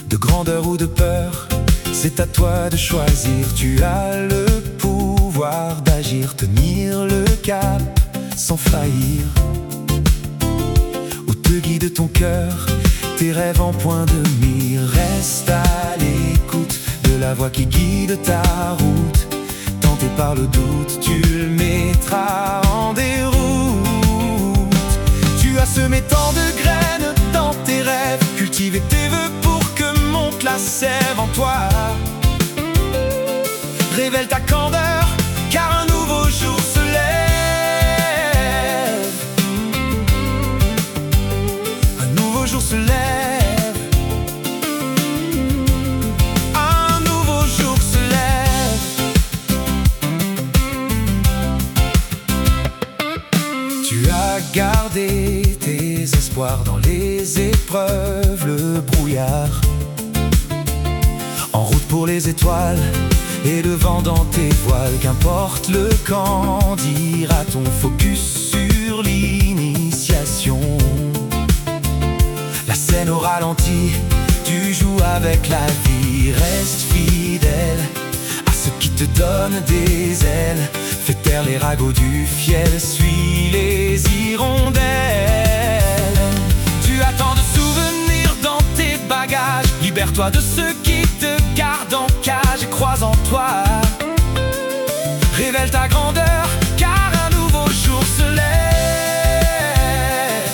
de grandeur ou de peur, c'est à toi de choisir. Tu as le pouvoir d'agir, tenir le cap sans faillir. Où te guide ton cœur, tes rêves en point de mire. Reste à l'écoute de la voix qui guide ta route. Tenté par le doute, tu le mettras en déroute. Tu as semé tant de graines dans tes rêves, cultivé tes vœux pour que monte la sève en toi. Révèle ta candeur, car un nouveau jour se lève. Un nouveau jour se lève. Un nouveau jour se lève. Tu as gardé tes espoirs dans les épreuves, le brouillard. En route pour les étoiles et le vent dans tes voiles. Qu'importe le camp, dira-t-on, focus sur l'initiation. La scène au ralenti, tu joues avec la vie. Reste fidèle à ce qui te donne des ailes. Fais taire les ragots du fiel, suis les hirondelles. Tu as tant de souvenirs dans tes bagages. Libère-toi de ceux qui te gardent en cage et crois en toi. Révèle ta grandeur, car un nouveau jour se lève.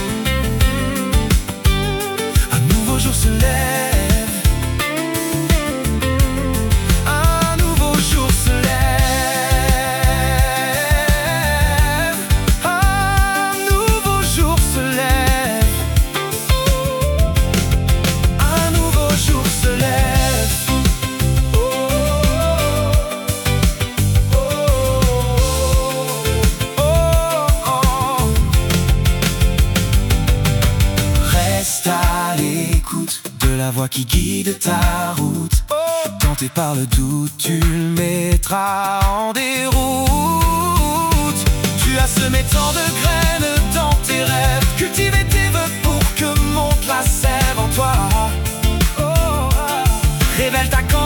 Un nouveau jour se lève. Un nouveau jour se lève. Un nouveau jour se lève. Un nouveau jour se lève. Reste à l'écoute de la voix qui guide ta route. Tenté par le doute, tu le mettras en déroute. Tu as semé tant de graines dans tes rêves, cultivé tes vœux pour que monte la sève en toi. Révèle ta